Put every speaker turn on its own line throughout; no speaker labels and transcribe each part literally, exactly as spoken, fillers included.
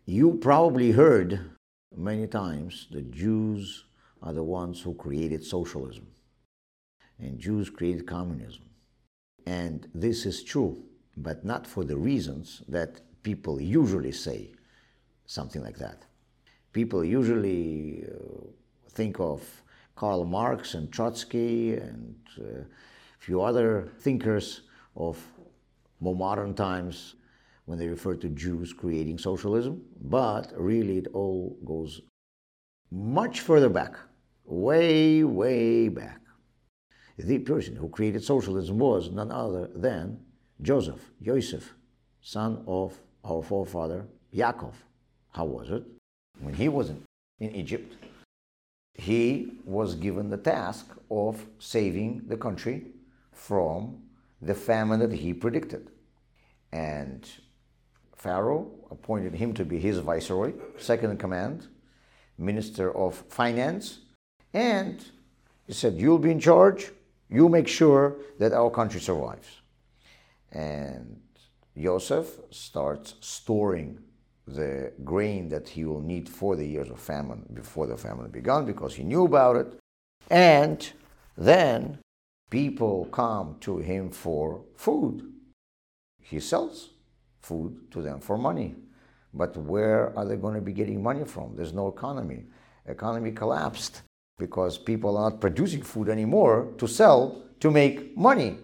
You probably heard many times that Jews are the ones who created socialism, and Jews created communism. And this is true, but not for the reasons that people usually say something like that. People usually uh, think of Karl Marx and Trotsky and uh, a few other thinkers of more modern times when they refer to Jews creating socialism, but really it all goes much further back, way, way back. The person who created socialism was none other than Joseph, Yosef, son of our forefather Yaakov. How was it? When he was in, in Egypt, he was given the task of saving the country from the famine that he predicted. And Pharaoh appointed him to be his viceroy, second in command, minister of finance, and he said, you'll be in charge, you make sure that our country survives. And Joseph starts storing the grain that he will need for the years of famine before the famine began, because he knew about it. And then people come to him for food. He sells food to them for money. But where are they going to be getting money from? There's no economy. Economy collapsed because people are not producing food anymore to sell to make money.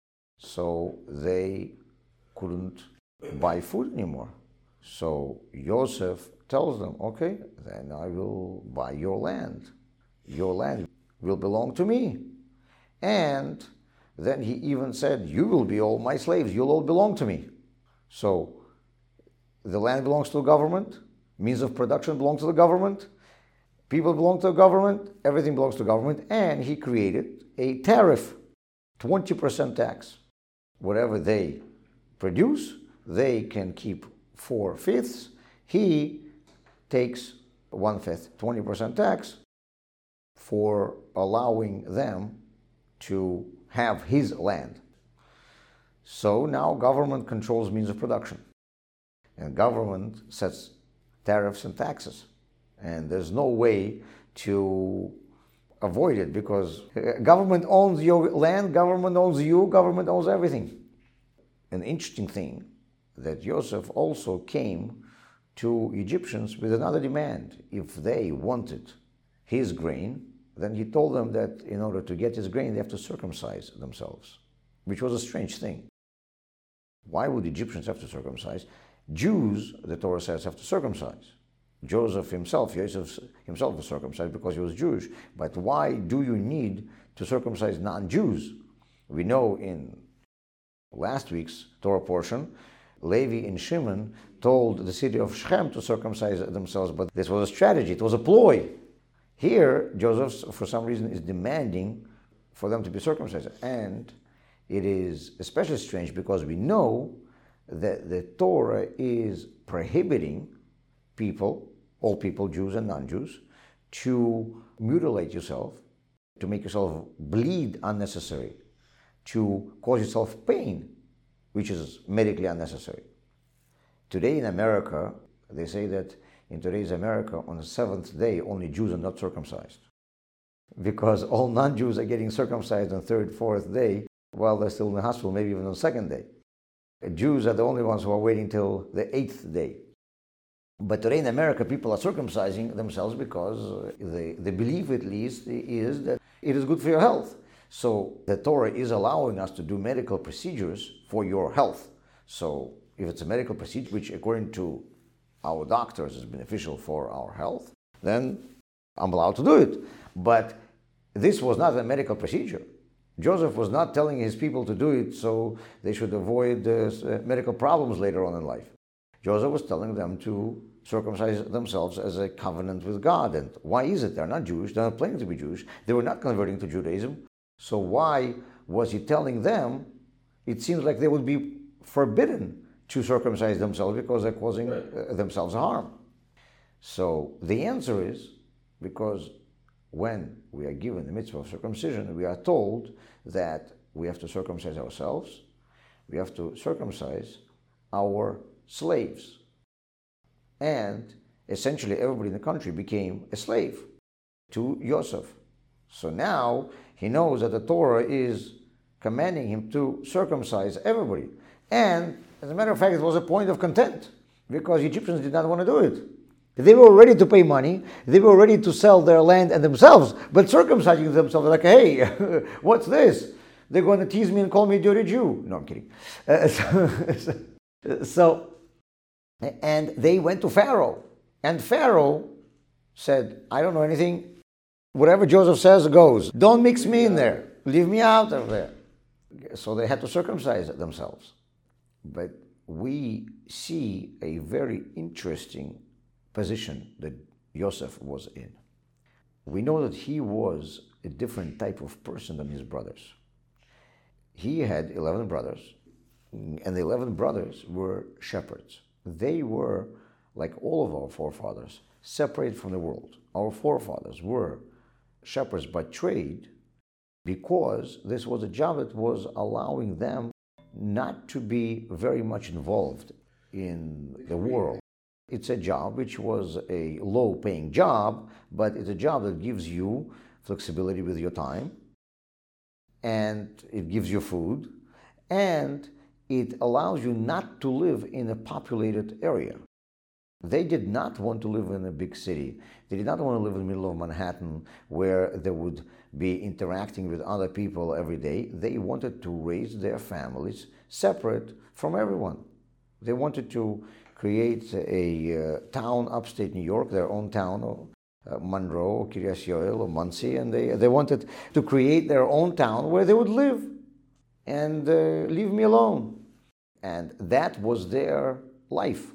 So they couldn't buy food anymore. So Joseph tells them, okay, then I will buy your land. Your land will belong to me. And then he even said, you will be all my slaves, you'll all belong to me. So the land belongs to the government, means of production belongs to the government, people belong to the government, everything belongs to the government, and he created a tariff, twenty percent tax. Whatever they produce, they can keep four-fifths. He takes one-fifth, twenty percent tax for allowing them to have his land. So now government controls means of production. And government sets tariffs and taxes. And there's no way to avoid it, because government owns your land, government owns you, government owns everything. An interesting thing that Joseph also came to Egyptians with another demand. If they wanted his grain, then he told them that in order to get his grain, they have to circumcise themselves, which was a strange thing. Why would Egyptians have to circumcise? Jews, the Torah says, have to circumcise. Joseph himself, Joseph himself was circumcised because he was Jewish. But why do you need to circumcise non-Jews? We know in last week's Torah portion, Levi and Shimon told the city of Shechem to circumcise themselves, but this was a strategy, it was a ploy. Here, Joseph, for some reason, is demanding for them to be circumcised. And it is especially strange because we know that the Torah is prohibiting people, all people, Jews and non-Jews, to mutilate yourself, to make yourself bleed unnecessary, to cause yourself pain, which is medically unnecessary. Today in America, they say that in today's America, on the seventh day, only Jews are not circumcised. Because all non-Jews are getting circumcised on the third, fourth day, while they're still in the hospital, maybe even on the second day. Jews are the only ones who are waiting till the eighth day. But today in America, people are circumcising themselves because the, the belief, at least, is that it is good for your health. So the Torah is allowing us to do medical procedures for your health. So if it's a medical procedure, which according to our doctors is beneficial for our health, then I'm allowed to do it. But this was not a medical procedure. Joseph was not telling his people to do it so they should avoid uh, medical problems later on in life. Joseph was telling them to circumcise themselves as a covenant with God. And why is it? They're not Jewish. They're not planning to be Jewish. They were not converting to Judaism. So why was he telling them? It seems like they would be forbidden to circumcise themselves because they're causing uh, themselves harm. So the answer is because when we are given the mitzvah of circumcision, we are told that we have to circumcise ourselves, we have to circumcise our slaves. and essentially everybody in the country became a slave to Yosef. So now he knows that the Torah is commanding him to circumcise everybody. And as a matter of fact, it was a point of content because Egyptians did not want to do it. They were ready to pay money, they were ready to sell their land and themselves, but circumcising themselves, like, hey, what's this? They're going to tease me and call me a dirty Jew. No, I'm kidding. Uh, so, so, and they went to Pharaoh. And Pharaoh said, I don't know anything. Whatever Joseph says goes. Don't mix me in there. Leave me out of there. So they had to circumcise themselves. But we see a very interesting position that Joseph was in. We know that he was a different type of person than his brothers. He had eleven brothers, and the eleven brothers were shepherds. They were, like all of our forefathers, separated from the world. Our forefathers were shepherds by trade because this was a job that was allowing them not to be very much involved in the world. It's a job which was a low-paying job, but it's a job that gives you flexibility with your time, and it gives you food, and it allows you not to live in a populated area. They did not want to live in a big city. They did not want to live in the middle of Manhattan where they would be interacting with other people every day. They wanted to raise their families separate from everyone. They wanted to create a uh, town upstate New York, their own town, or uh, Monroe, or Kiryas Yoel, or Monsey, and they, they wanted to create their own town where they would live and uh, leave me alone. And that was their life.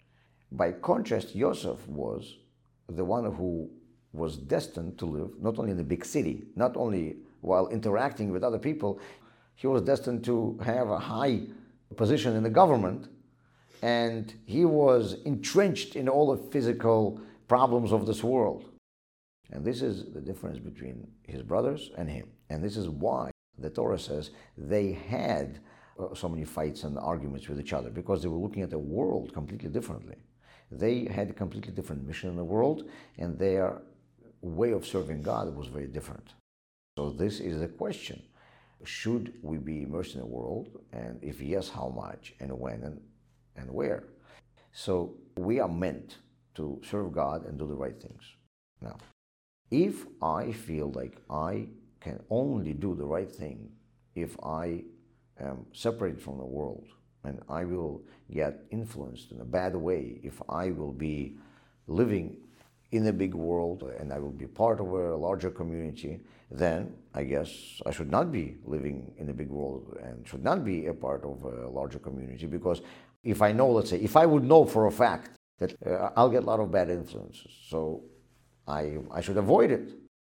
By contrast, Yosef was the one who was destined to live not only in a big city, not only while interacting with other people, he was destined to have a high position in the government, and he was entrenched in all the physical problems of this world. And this is the difference between his brothers and him. And this is why the Torah says they had uh, so many fights and arguments with each other, because they were looking at the world completely differently. They had a completely different mission in the world, and their way of serving God was very different. So this is the question. Should we be immersed in the world? And if yes, how much, and when, and, and where? So we are meant to serve God and do the right things. Now, if I feel like I can only do the right thing if I am separated from the world, and I will get influenced in a bad way if I will be living in a big world and I will be part of a larger community, then I guess I should not be living in a big world and should not be a part of a larger community, because if I know, let's say, if I would know for a fact that uh, I'll get a lot of bad influences, so I, I should avoid it.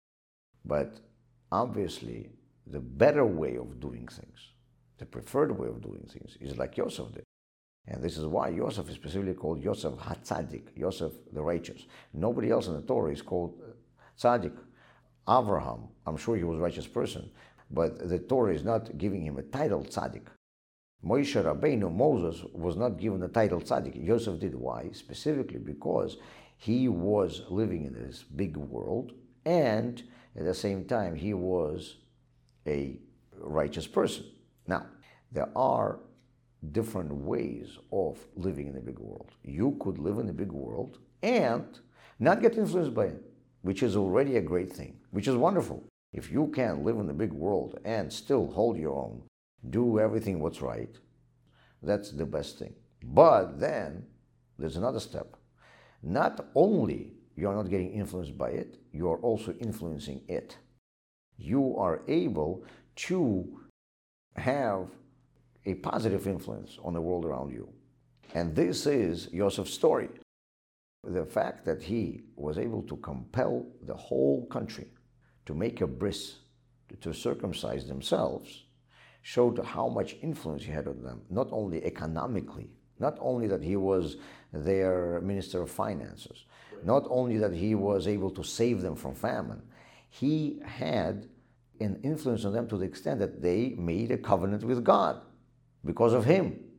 But obviously, the better way of doing things, the preferred way of doing things, is like Yosef did. And this is why Yosef is specifically called Yosef HaTzadik, Yosef the righteous. Nobody else in the Torah is called Tzadik. Abraham, I'm sure he was a righteous person, but the Torah is not giving him a title Tzadik. Moshe Rabbeinu, Moses, was not given the title Tzadik. Yosef did. Why? Specifically because he was living in this big world, and at the same time he was a righteous person. Now, there are different ways of living in a big world. You could live in a big world and not get influenced by it, which is already a great thing, which is wonderful. If you can live in a big world and still hold your own, do everything what's right, that's the best thing. But then there's another step. Not only you're not getting influenced by it, you are also influencing it. You are able to have a positive influence on the world around you. And this is Yosef's story. The fact that he was able to compel the whole country to make a bris, to circumcise themselves, showed how much influence he had on them, not only economically, not only that he was their minister of finances, not only that he was able to save them from famine, he had an influence on them to the extent that they made a covenant with God because of him.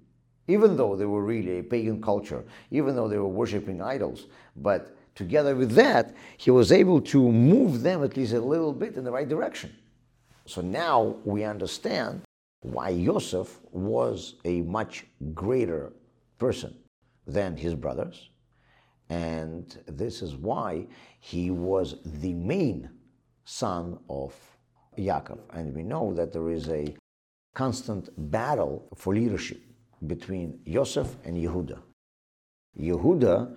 even though they were really a pagan culture, even though they were worshiping idols. But together with that, he was able to move them at least a little bit in the right direction. So now we understand why Yosef was a much greater person than his brothers. And this is why he was the main son of Yaakov. And we know that there is a constant battle for leadership between Yosef and Yehuda. Yehuda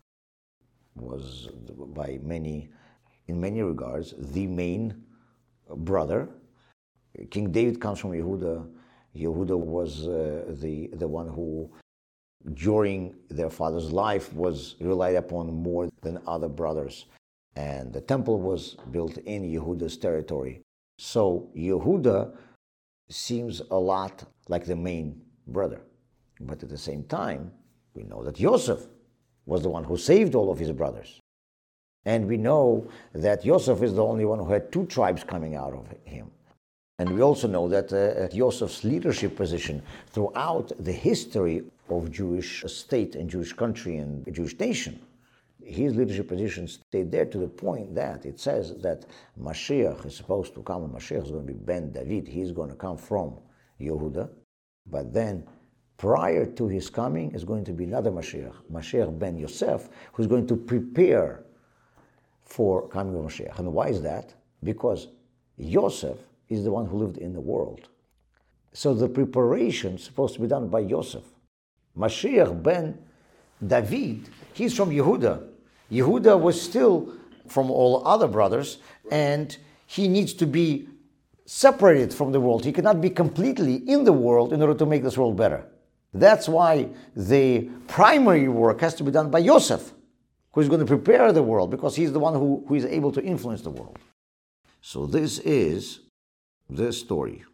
was, by many, in many regards, the main brother. King David comes from Yehuda. Yehuda was uh, the, the one who, during their father's life, was relied upon more than other brothers. And the temple was built in Yehuda's territory. So Yehuda seems a lot like the main brother. But at the same time, we know that Yosef was the one who saved all of his brothers. And we know that Yosef is the only one who had two tribes coming out of him. And we also know that uh, Yosef's leadership position throughout the history of Jewish state and Jewish country and Jewish nation, his leadership position stayed there to the point that it says that Mashiach is supposed to come, and Mashiach is going to be Ben David. He's going to come from Yehuda. But then prior to his coming is going to be another Mashiach, Mashiach ben Yosef, who's going to prepare for coming of Mashiach. And why is that? Because Yosef is the one who lived in the world. So the preparation is supposed to be done by Yosef. Mashiach ben David, he's from Yehuda. Yehuda was still from all other brothers, and he needs to be separated from the world. He cannot be completely in the world in order to make this world better. That's why the primary work has to be done by Yosef, who is going to prepare the world, because he's the one who, who is able to influence the world. So this is the story.